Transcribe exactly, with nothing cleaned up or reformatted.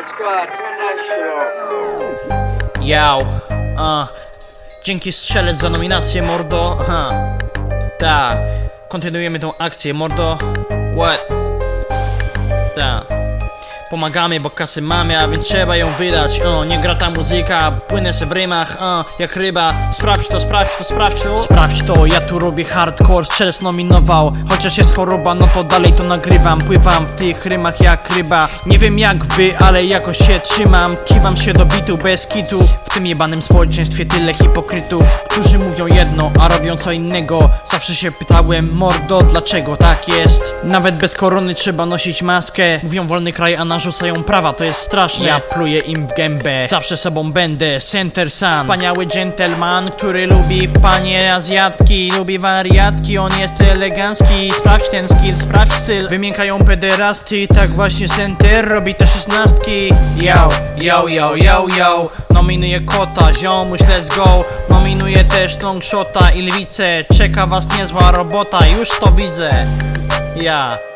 Squad, turn that shit up. Yo, uh, dzięki Strzelec za nominację, mordo. Ha. Tak, kontynuujemy tą akcję, mordo. What? Tak. Pomagamy, bo kasy mamy, a więc trzeba ją wydać. O, nie gra ta muzyka, płynę se w rymach, o, jak ryba. Sprawdź to, sprawdź to, sprawdź to. Sprawdź to, ja tu robię hardcore, Strzelec nominował. Chociaż jest choroba, no to dalej to nagrywam. Pływam w tych rymach jak ryba. Nie wiem jak wy, ale jakoś się trzymam. Kiwam się do bitu bez kitu. W tym jebanym społeczeństwie tyle hipokrytów, którzy mówią jedno, a robią co innego. Zawsze się pytałem, mordo, dlaczego tak jest? Nawet bez korony trzeba nosić maskę. Mówią wolny kraj, a narzucają prawa, to jest straszne. Ja pluję im w gębę, zawsze sobą będę. Center Sun, wspaniały gentleman, który lubi panie Azjatki, lubi wariatki, on jest elegancki. Sprawdź ten skill, sprawdź styl. Wymiękają pederasty, tak właśnie Center robi te szesnastki. Yo, yo, yo, yo, yo. Nominuję kota, ziomuś, let's go. Nominuję też longshota i lwicę. Czeka was niezła robota, już to widzę. Ja